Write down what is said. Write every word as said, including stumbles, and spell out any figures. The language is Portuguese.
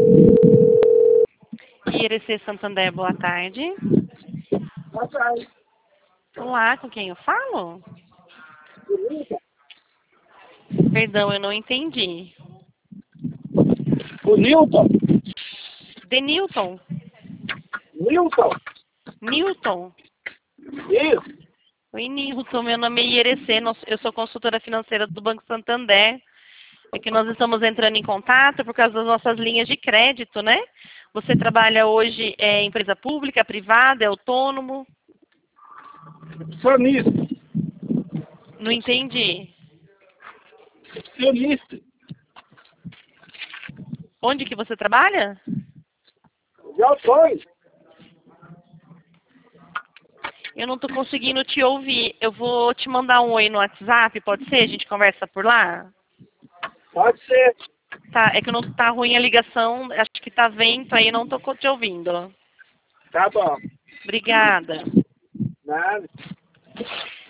I R C Santander, boa tarde. Boa tarde. Olá, com quem eu falo? Perdão, eu não entendi. O Nilton. Denilton? Nilton. Nilton? Isso. Oi, Nilton, meu nome é I R C, nós- eu sou consultora financeira do Banco Santander. É que nós estamos entrando em contato por causa das nossas linhas de crédito, né? Você trabalha hoje é, em empresa pública, privada, é autônomo? Sonista. Não entendi. Sionista. Onde que você trabalha? De autônomo. Eu não estou conseguindo te ouvir. Eu vou te mandar um oi no WhatsApp, pode ser? A gente conversa por lá? Pode ser. Tá, é que não tá ruim a ligação, acho que tá vento aí, não tô te ouvindo. Tá bom. Obrigada. Nada.